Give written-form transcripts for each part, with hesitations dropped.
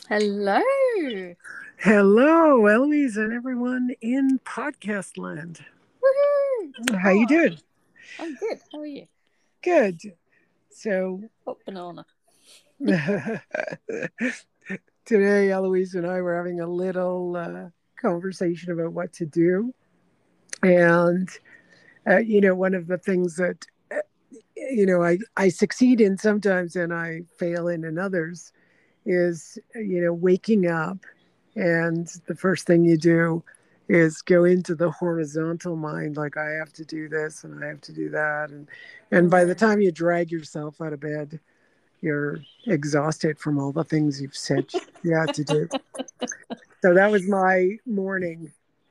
Hello. Hello, Eloise, and everyone in podcast land. Woohoo. How you Hi. doing? I'm good. How are you? Good. So What banana? today, Eloise and I were having a little conversation about what to do, and one of the things that I succeed in sometimes and I fail in others is waking up, and the first thing you do is go into the horizontal mind, like I have to do this and I have to do that, and by the Mm. time you drag yourself out of bed, you're exhausted from all the things you've said you had to do. So that was my morning,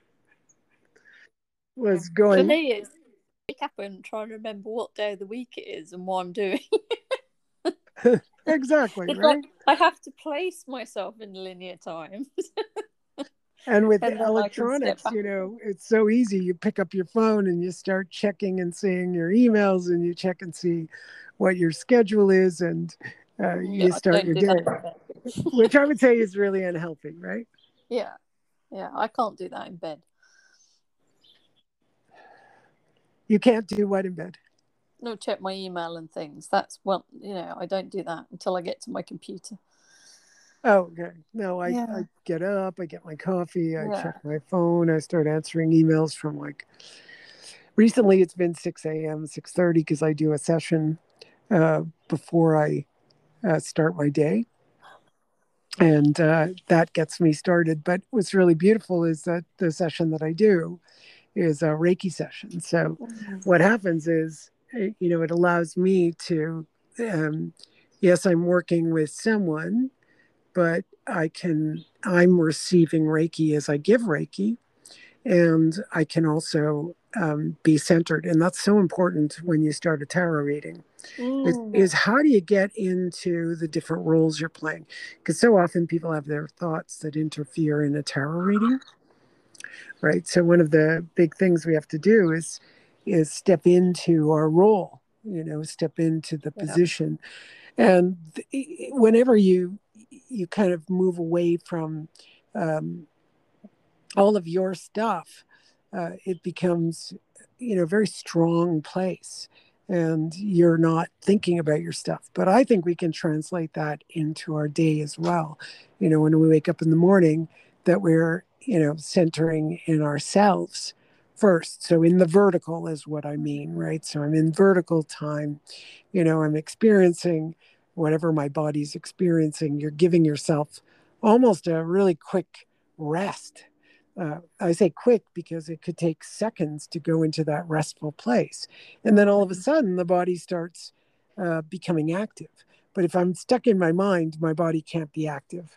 Yeah. was For going. me, it's wake up and try and remember what day of the week it is and what I'm doing. Exactly, It's like right. I have to place myself in linear time, And with and then I can step electronics, back again. it's so easy. You pick up your phone and you start checking and seeing your emails, and you check and see what your schedule is, and Yeah, you I start don't your do that day, in bed. which I would say is really unhealthy, right? Yeah, yeah, I can't do that in bed. You can't do what in bed? No, check my email and things. That's well, I don't do that until I get to my computer. Oh, okay. No, I Yeah, get up, I get my coffee, I check yeah. my phone, I start answering emails from like recently it's been 6 a.m., 6:30 because I do a session before I start my day. And that gets me started. But what's really beautiful is that the session that I do is a Reiki session. So Mm. what happens is, it allows me to, um, yes, I'm working with someone, but I'm receiving Reiki as I give Reiki, and I can also be centered. And that's so important when you start a tarot reading Mm. is how do you get into the different roles you're playing? Because so often people have their thoughts that interfere in a tarot reading, right? So one of the big things we have to do is step into our role, step into the Yeah. position. And whenever you kind of move away from um, all of your stuff, it becomes, a very strong place. And you're not thinking about your stuff. But I think we can translate that into our day as well. When we wake up in the morning, that we're, centering in ourselves first. So in the vertical is what I mean, right? So I'm in vertical time, I'm experiencing whatever my body's experiencing. You're giving yourself almost a really quick rest. I say quick because it could take seconds to go into that restful place. And then all of a Mm. sudden, the body starts becoming active. But if I'm stuck in my mind, my body can't be active.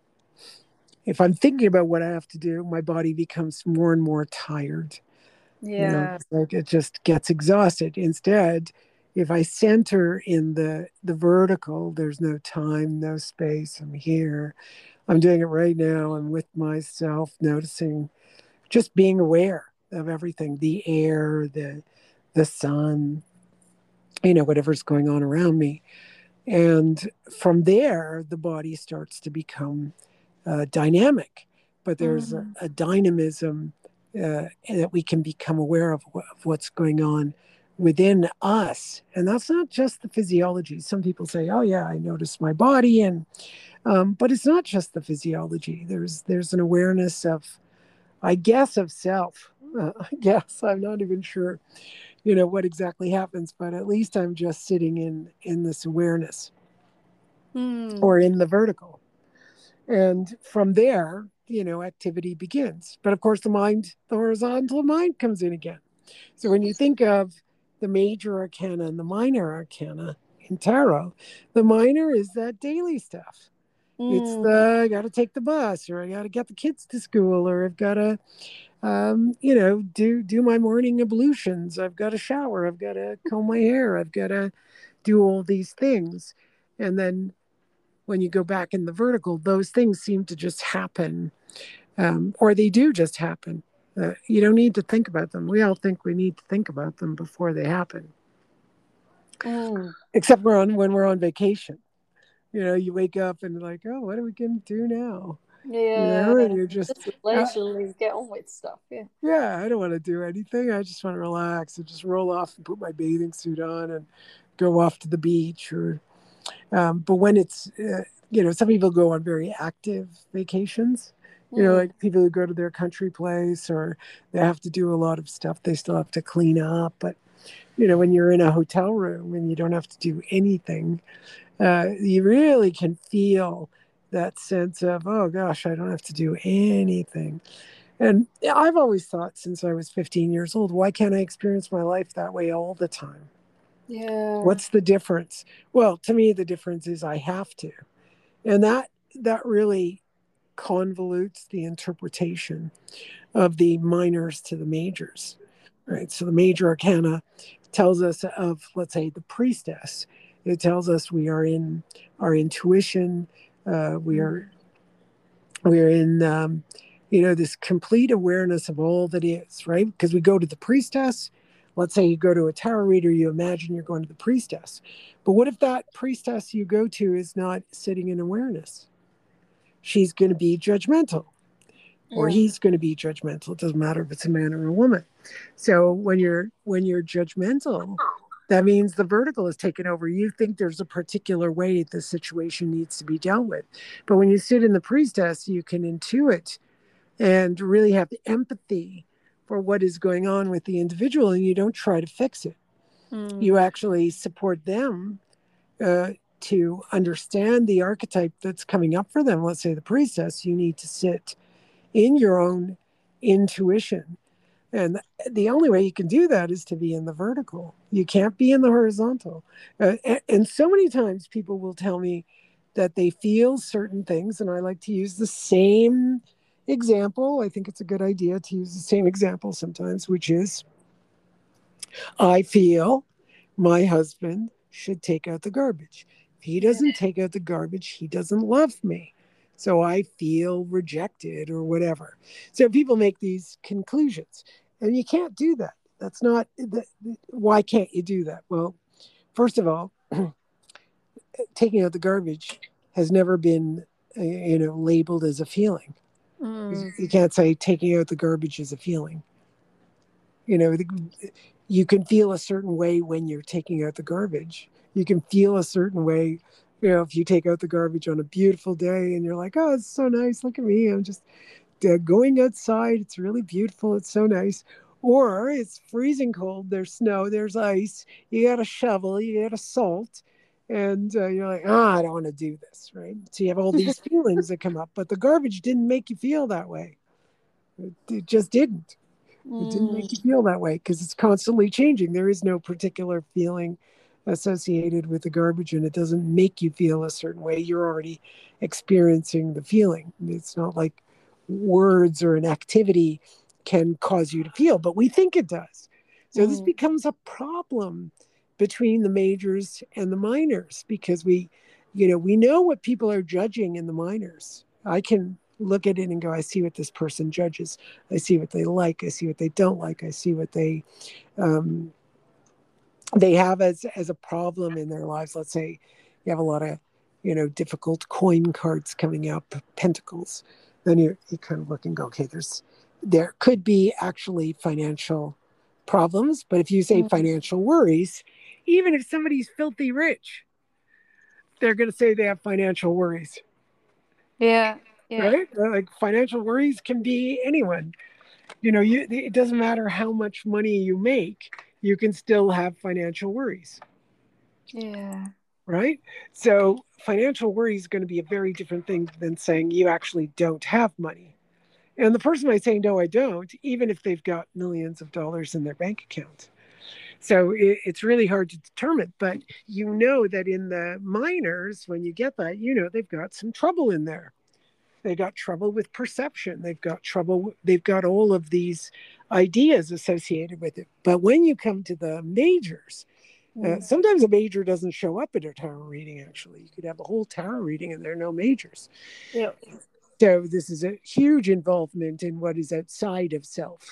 If I'm thinking about what I have to do, my body becomes more and more tired. Yeah. It's like it just gets exhausted. Instead, if I center in the vertical, there's no time, no space. I'm here. I'm doing it right now. I'm with myself, noticing, just being aware of everything, the air, the sun, whatever's going on around me. And from there, the body starts to become dynamic. But there's Mm. a dynamism that we can become aware of what's going on within us. And that's not just the physiology. Some people say, "Oh yeah, I notice my body," and but it's not just the physiology. There's an awareness of, I guess, of self. I guess I'm not even sure, what exactly happens, but at least I'm just sitting in this awareness Mm. or in the vertical. And from there, activity begins. But of course, the horizontal mind comes in again. So when you think of the major arcana and the minor arcana in tarot, the minor is that daily stuff. It's Mm. the, I got to take the bus, or I got to get the kids to school, or I've got to, do my morning ablutions. I've got to shower. I've got to comb my hair. I've got to do all these things. And then when you go back in the vertical, those things seem to just happen, or they do just happen. You don't need to think about them. We all think we need to think about them before they happen, Mm. except when we're on vacation. You wake up and like, oh, what are we going to do now? And Yeah. you're just, Just uh, leisurely get on with stuff. Yeah. yeah, I don't want to do anything. I just want to relax and just roll off and put my bathing suit on and go off to the beach. But when it's, some people go on very active vacations. Mm. Like people who go to their country place, or they have to do a lot of stuff. They still have to clean up. But when you're in a hotel room and you don't have to do anything, you really can feel that sense of, oh gosh, I don't have to do anything. And I've always thought since I was 15 years old, why can't I experience my life that way all the time? Yeah. What's the difference? Well, to me, the difference is I have to. And that really convolutes the interpretation of the minors to the majors, right? So the major arcana tells us of, let's say, the priestess. It tells us we are in our intuition. We are in this complete awareness of all that is, right? Because we go to the priestess. Let's say you go to a tarot reader, you imagine you're going to the priestess. But what if that priestess you go to is not sitting in awareness? She's going to be judgmental, or Yeah. he's going to be judgmental. It doesn't matter if it's a man or a woman. So when you're judgmental, that means the vertical is taken over. You think there's a particular way the situation needs to be dealt with. But when you sit in the priestess, you can intuit and really have empathy for what is going on with the individual, and you don't try to fix it. You Mm. actually support them to understand the archetype that's coming up for them. Let's say the priestess, you need to sit in your own intuition. And the only way you can do that is to be in the vertical. You can't be in the horizontal. And so many times people will tell me that they feel certain things. And I like to use the same example. I think it's a good idea to use the same example sometimes, which is I feel my husband should take out the garbage. If he Yeah. doesn't take out the garbage, he doesn't love me. So I feel rejected or whatever. So people make these conclusions, and you can't do that. That's not, why can't you do that? Well, first of all, taking out the garbage has never been, labeled as a feeling. Mm. You can't say taking out the garbage is a feeling. You know, you can feel a certain way when you're taking out the garbage. You can feel a certain way, if you take out the garbage on a beautiful day and you're like, oh, it's so nice. Look at me. I'm just going outside. It's really beautiful. It's so nice. Or it's freezing cold. There's snow. There's ice. You got a shovel. You got a salt. And you're like, I don't want to do this. Right. So you have all these feelings that come up, but the garbage didn't make you feel that way. It just didn't. It didn't Mm. make you feel that way because it's constantly changing. There is no particular feeling associated with the garbage, and it doesn't make you feel a certain way. You're already experiencing the feeling. It's not like words or an activity can cause you to feel, but we think it does. So this Mm. becomes a problem between the majors and the minors because we know what people are judging in the minors. I can look at it and go, I see what this person judges. I see what they like. I see what they don't like. I see what um, they have as a problem in their lives. Let's say you have a lot of difficult coin cards coming up, pentacles. Then you kind of look and go, okay, there could be actually financial problems, but if you say Mm. financial worries, even if somebody's filthy rich, they're going to say they have financial worries, Yeah. Yeah. right? Like financial worries can be anyone. It doesn't matter how much money you make, you can still have financial worries, Yeah. right? So financial worry is going to be a very different thing than saying you actually don't have money. And the person might say, no, I don't, even if they've got millions of dollars in their bank account. So it's really hard to determine, but that in the minors, when you get that, they've got some trouble in there. They got trouble with perception. They've got all of these ideas associated with it. But when you come to the majors, Mm. sometimes a major doesn't show up at a tarot reading, actually. You could have a whole tarot reading and there are no majors. Yeah. So this is a huge involvement in what is outside of self,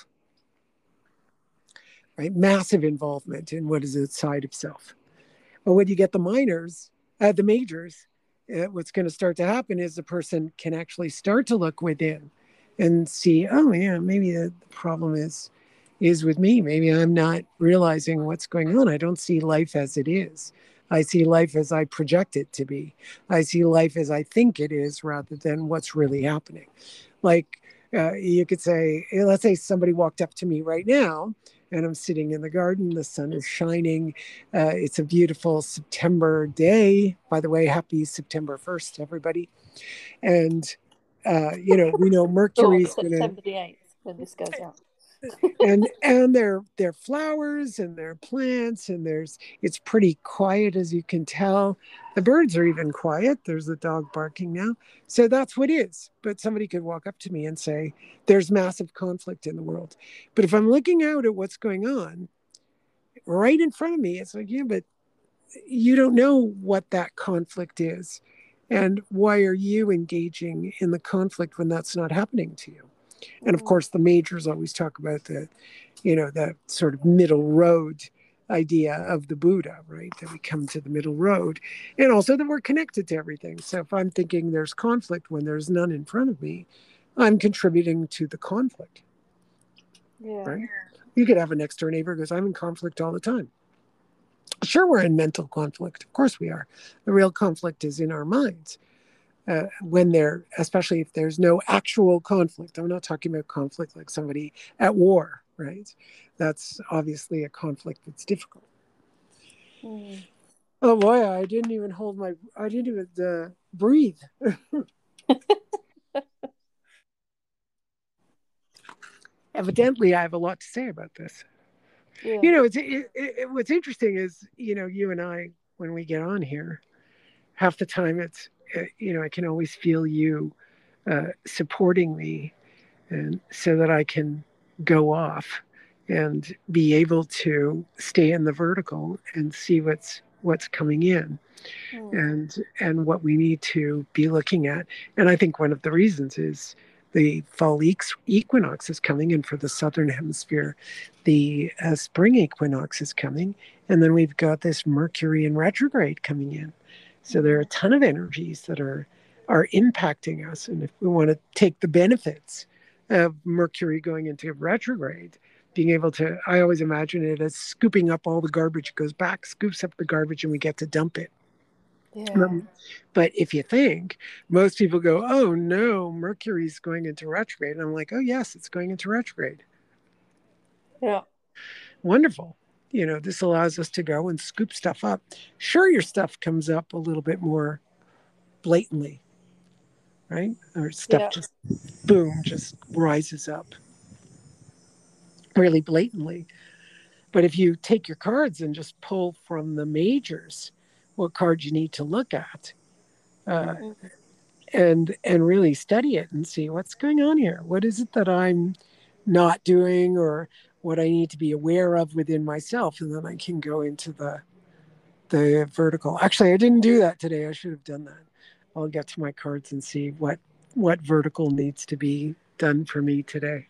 right? Massive involvement in what is outside of self. But when you get the majors, what's going to start to happen is the person can actually start to look within and see, oh yeah, maybe the problem is with me. Maybe I'm not realizing what's going on. I don't see life as it is. I see life as I project it to be. I see life as I think it is rather than what's really happening. Like you could say, let's say somebody walked up to me right now and I'm sitting in the garden. The sun is shining. It's a beautiful September day. By the way, happy September 1st, everybody. And, we know Cool. Mercury's going to, September the 8th when this goes out. and they're flowers and they're plants and it's pretty quiet, as you can tell. The birds are even quiet. There's a dog barking now. So that's what is. But somebody could walk up to me and say there's massive conflict in the world. But if I'm looking out at what's going on right in front of me, it's like, yeah, but you don't know what that conflict is, and why are you engaging in the conflict when that's not happening to you? And of course, the majors always talk about the sort of middle road idea of the Buddha, right? That we come to the middle road, and also that we're connected to everything. So if I'm thinking there's conflict when there's none in front of me, I'm contributing to the conflict. Yeah. Right? You could have a next door neighbor who goes, I'm in conflict all the time. Sure, we're in mental conflict. Of course we are. The real conflict is in our minds. Especially if there's no actual conflict. I'm not talking about conflict like somebody at war, right? That's obviously a conflict that's difficult. Oh boy, I didn't even breathe. Evidently, I have a lot to say about this. Yeah. What's interesting is, you and I, when we get on here, half the time it's, I can always feel you supporting me, and so that I can go off and be able to stay in the vertical and see what's coming in, and what we need to be looking at. And I think one of the reasons is the fall equinox is coming, and for the southern hemisphere, the spring equinox is coming, and then we've got this Mercury in retrograde coming in. So there are a ton of energies that are impacting us, and if we want to take the benefits of Mercury going into retrograde, being able to, I always imagine it as scooping up all the garbage. It goes back, scoops up the garbage, and we get to dump it. Yeah. But if you think, most people go, oh no, Mercury's going into retrograde. And I'm like, oh yes, it's going into retrograde. Yeah. Wonderful. This allows us to go and scoop stuff up. Sure, your stuff comes up a little bit more blatantly, right? Or stuff just, boom, just rises up really blatantly. But if you take your cards and just pull from the majors what cards you need to look at, and really study it and see what's going on here. What is it that I'm not doing, or what I need to be aware of within myself, and then I can go into the vertical. Actually, I didn't do that today. I should have done that. I'll get to my cards and see what vertical needs to be done for me today.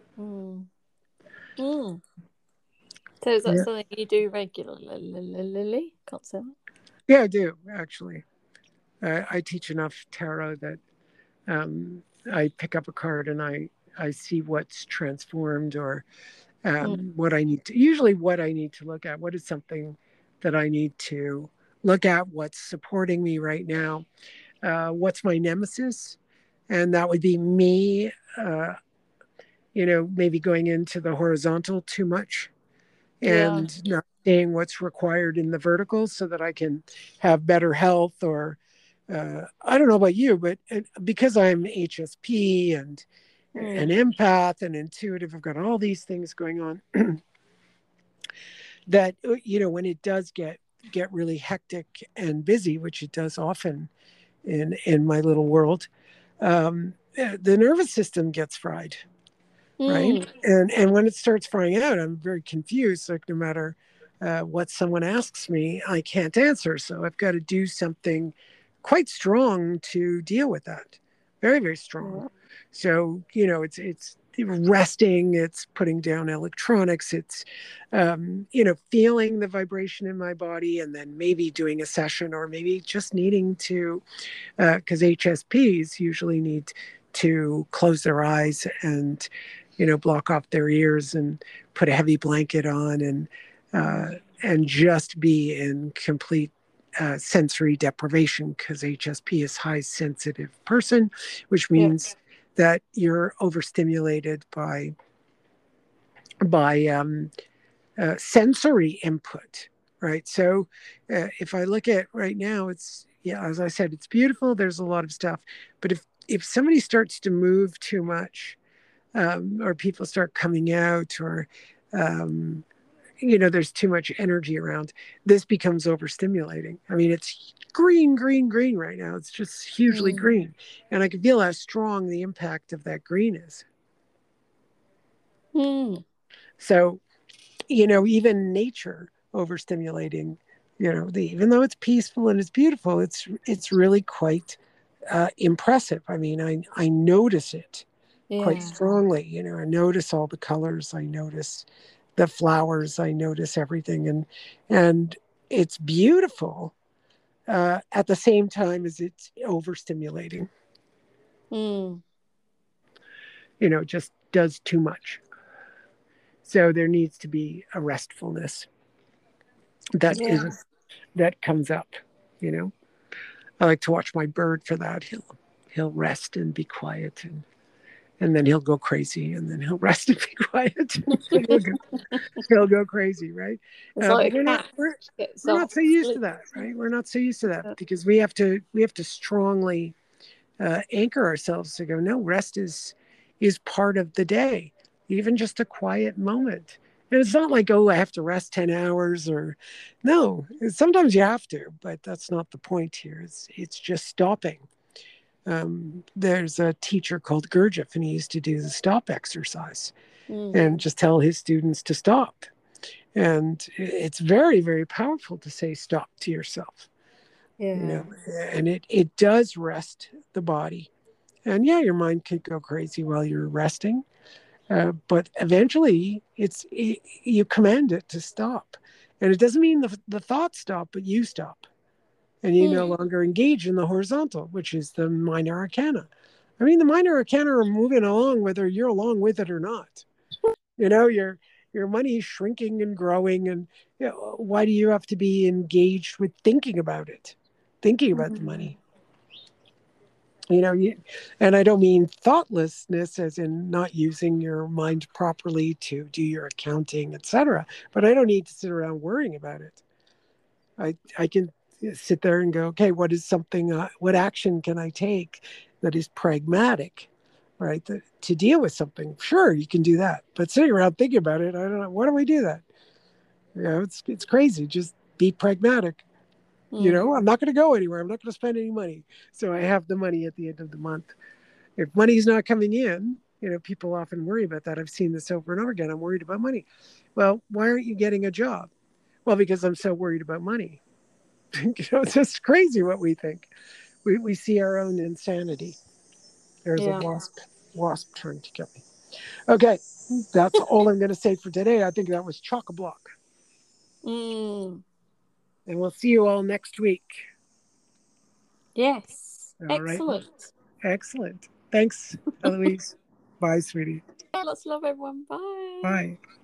So is that something you do regularly? Can't say that. Yeah, I do, actually. I teach enough tarot that I pick up a card and I see what's transformed, or what I need to, usually what I need to look at. What is something that I need to look at? What's supporting me right now? What's my nemesis? And that would be me, maybe going into the horizontal too much, and not seeing what's required in the vertical, so that I can have better health. Or I don't know about you, but because I'm HSP and an empath and intuitive, I've got all these things going on that, when it does get really hectic and busy, which it does often in my little world, the nervous system gets fried. Right. And when it starts frying out, I'm very confused. Like, no matter what someone asks me, I can't answer. So I've got to do something quite strong to deal with that. Very, very strong. So, it's resting, it's putting down electronics, it's feeling the vibration in my body, and then maybe doing a session, or maybe just needing to, because HSPs usually need to close their eyes and block off their ears and put a heavy blanket on, and just be in complete sensory deprivation, because HSP is high sensitive person, which means that you're overstimulated by sensory input, right? So if I look at right now, it's, as I said, it's beautiful. There's a lot of stuff, but if somebody starts to move too much, or people start coming out, or there's too much energy around, this becomes overstimulating. I mean, it's green, green, green right now. It's just hugely green. And I can feel how strong the impact of that green is. So, even nature overstimulating, even though it's peaceful and it's beautiful, it's really quite impressive. I mean, I notice it quite strongly. I notice all the colors. I notice the flowers. I notice everything, and it's beautiful at the same time as it's overstimulating. Just does too much. So there needs to be a restfulness that comes up. I like to watch my bird for that. He'll rest and be quiet, and then he'll go crazy, and then he'll rest and be quiet. he'll go crazy, right? Like we're not so used to that, right? We're not so used to that, because we have to strongly anchor ourselves to go, no, rest is part of the day, even just a quiet moment. And it's not like, oh, I have to rest 10 hours, or no, sometimes you have to, but that's not the point here. It's just stopping. There's a teacher called Gurdjieff, and he used to do the stop exercise and just tell his students to stop. And it's very, very powerful to say stop to yourself. And it does rest the body. And your mind could go crazy while you're resting. But eventually you command it to stop. And it doesn't mean the thoughts stop, but you stop. And you no longer engage in the horizontal, which is the minor arcana. I mean, the minor arcana are moving along whether you're along with it or not. Your money is shrinking and growing. And why do you have to be engaged with thinking about it, thinking about the money? And I don't mean thoughtlessness as in not using your mind properly to do your accounting, etc. But I don't need to sit around worrying about it. I can sit there and go, okay, what action can I take that is pragmatic, right? To deal with something. Sure, you can do that. But sitting around thinking about it, I don't know. Why do we do that? It's crazy. Just be pragmatic. I'm not going to go anywhere. I'm not going to spend any money. So I have the money at the end of the month. If money's not coming in, people often worry about that. I've seen this over and over again. I'm worried about money. Well, why aren't you getting a job? Well, because I'm so worried about money. It's just crazy what we think. We see our own insanity. There's a wasp trying to kill me. Okay, that's all I'm going to say for today. I think that was chock-a-block. And we'll see you all next week. Yes. All excellent. Right. Excellent. Thanks, Eloise. Bye, sweetie. Lots of love, everyone. Bye. Bye.